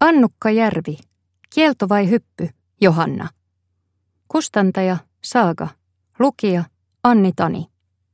Annukka Järvi. Kielto vai hyppy? Johanna. Kustantaja Saaga. Lukija Anni Tani.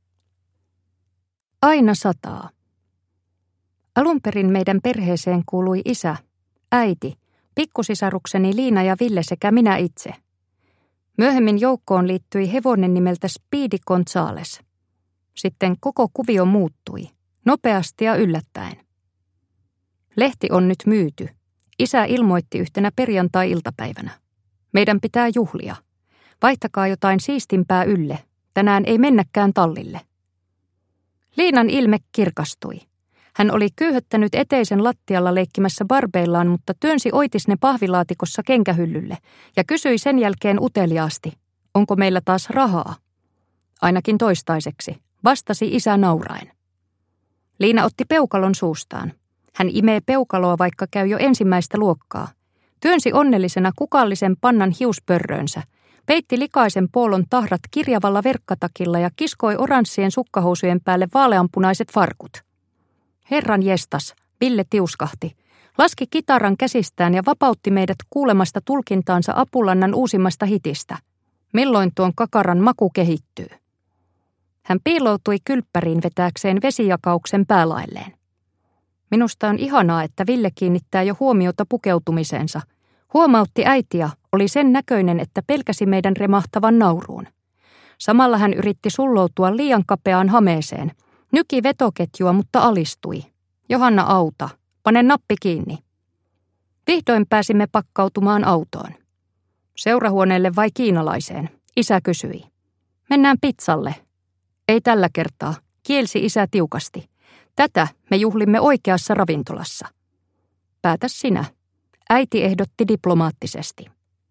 Aina sataa. Alun perin meidän perheeseen kuului isä, äiti, pikkusisarukseni Liina ja Ville sekä minä itse. Myöhemmin joukkoon liittyi hevonen nimeltä Speedy Gonzales. Sitten koko kuvio muuttui, nopeasti ja yllättäen. Lehti on nyt myyty. Isä ilmoitti yhtenä perjantai-iltapäivänä. Meidän pitää juhlia. Vaihtakaa jotain siistimpää ylle. Tänään ei mennäkään tallille. Liinan ilme kirkastui. Hän oli kyyhöttänyt eteisen lattialla leikkimässä barbeillaan, mutta työnsi oitisne pahvilaatikossa kenkähyllylle ja kysyi sen jälkeen uteliaasti, onko meillä taas rahaa. Ainakin toistaiseksi, vastasi isä nauraen. Liina otti peukalon suustaan. Hän imee peukaloa, vaikka käy jo ensimmäistä luokkaa. Työnsi onnellisena kukallisen pannan hiuspörröönsä, peitti likaisen poolon tahrat kirjavalla verkkatakilla ja kiskoi oranssien sukkahousujen päälle vaaleanpunaiset farkut. Herran jestas, Ville tiuskahti, laski kitaran käsistään ja vapautti meidät kuulemasta tulkintaansa Apulannan uusimmasta hitistä. Milloin tuon kakaran maku kehittyy? Hän piiloutui kylppäriin vetääkseen vesijakauksen päälailleen. Minusta on ihanaa, että Ville kiinnittää jo huomiota pukeutumiseensa. Huomautti äiti ja oli sen näköinen, että pelkäsi meidän remahtavan nauruun. Samalla hän yritti sulloutua liian kapeaan hameeseen. Nyki vetoketjua, mutta alistui. Johanna, auta. Pane nappi kiinni. Vihdoin pääsimme pakkautumaan autoon. Seurahuoneelle vai kiinalaiseen? Isä kysyi. Mennään pizzalle. Ei tällä kertaa, kielsi isä tiukasti. Tätä me juhlimme oikeassa ravintolassa. Päätä sinä. Äiti ehdotti diplomaattisesti.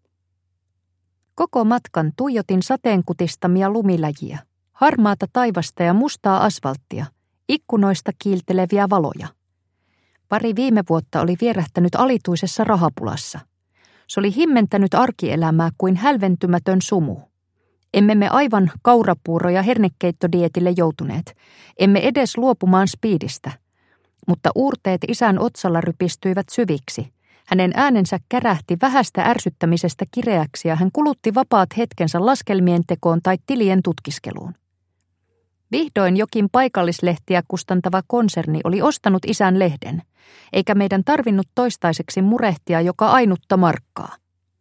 Koko matkan tuijotin sateenkutistamia lumiläjiä, harmaata taivasta ja mustaa asfalttia, ikkunoista kiilteleviä valoja. Pari viime vuotta oli vierähtänyt alituisessa rahapulassa. Se oli himmentänyt arkielämää kuin hälventymätön sumu. Emme me aivan kaurapuuro- ja hernekeittodietille joutuneet. Emme edes luopumaan Speedistä. Mutta uurteet isän otsalla rypistyivät syviksi. Hänen äänensä kärähti vähästä ärsyttämisestä kireäksi ja hän kulutti vapaat hetkensä laskelmien tekoon tai tilien tutkiskeluun. Vihdoin jokin paikallislehtiä kustantava konserni oli ostanut isän lehden, eikä meidän tarvinnut toistaiseksi murehtia joka ainutta markkaa.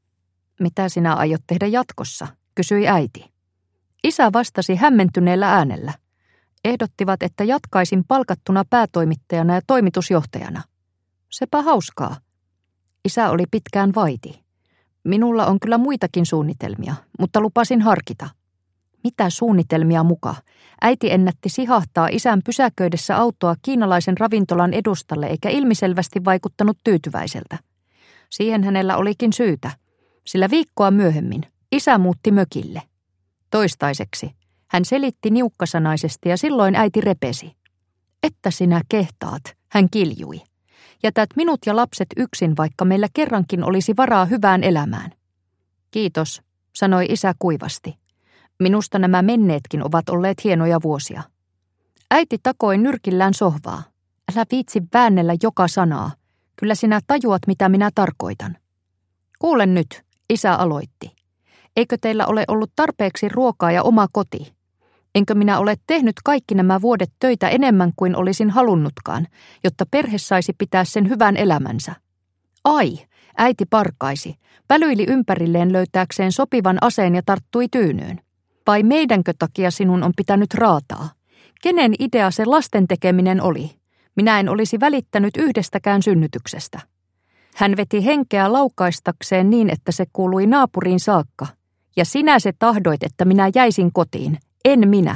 Mitä sinä aiot tehdä jatkossa? Kysyi äiti. Isä vastasi hämmentyneellä äänellä. Ehdottivat, että jatkaisin palkattuna päätoimittajana ja toimitusjohtajana. Sepä hauskaa. Isä oli pitkään vaiti. Minulla on kyllä muitakin suunnitelmia, mutta lupasin harkita. Mitä suunnitelmia muka? Äiti ennätti sihahtaa isän pysäköidessä autoa kiinalaisen ravintolan edustalle eikä ilmiselvästi vaikuttanut tyytyväiseltä. Siihen hänellä olikin syytä, sillä viikkoa myöhemmin isä muutti mökille. Toistaiseksi hän selitti niukkasanaisesti ja silloin äiti repesi. Että sinä kehtaat, hän kiljui. Jätät minut ja lapset yksin, vaikka meillä kerrankin olisi varaa hyvään elämään. Kiitos, sanoi isä kuivasti. Minusta nämä menneetkin ovat olleet hienoja vuosia. Äiti takoi nyrkillään sohvaa. Älä viitsi väännellä joka sanaa. Kyllä sinä tajuat, mitä minä tarkoitan. Kuule nyt, isä aloitti. Eikö teillä ole ollut tarpeeksi ruokaa ja oma koti? Enkö minä ole tehnyt kaikki nämä vuodet töitä enemmän kuin olisin halunnutkaan, jotta perhe saisi pitää sen hyvän elämänsä? Ai, äiti parkaisi, pälyili ympärilleen löytääkseen sopivan aseen ja tarttui tyynyyn. Vai meidänkö takia sinun on pitänyt raataa? Kenen idea se lasten tekeminen oli? Minä en olisi välittänyt yhdestäkään synnytyksestä. Hän veti henkeä laukaistakseen niin, että se kuului naapuriin saakka. Ja sinä se tahdoit, että minä jäisin kotiin, en minä.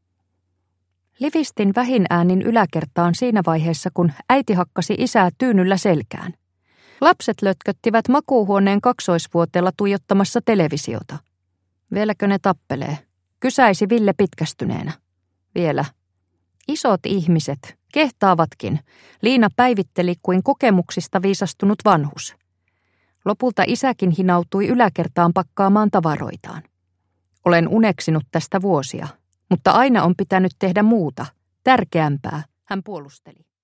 Livistin vähin äänin yläkertaan siinä vaiheessa, kun äiti hakkasi isää tyynyllä selkään. Lapset lötköttivät makuuhuoneen kaksoisvuoteella tuijottamassa televisiota. Vieläkö ne tappelee? Kysäisi Ville pitkästyneenä. Vielä. Isot ihmiset, kehtaavatkin, Liina päivitteli kuin kokemuksista viisastunut vanhus. Lopulta isäkin hinautui yläkertaan pakkaamaan tavaroitaan. Olen uneksinut tästä vuosia, mutta aina on pitänyt tehdä muuta, tärkeämpää, hän puolusteli.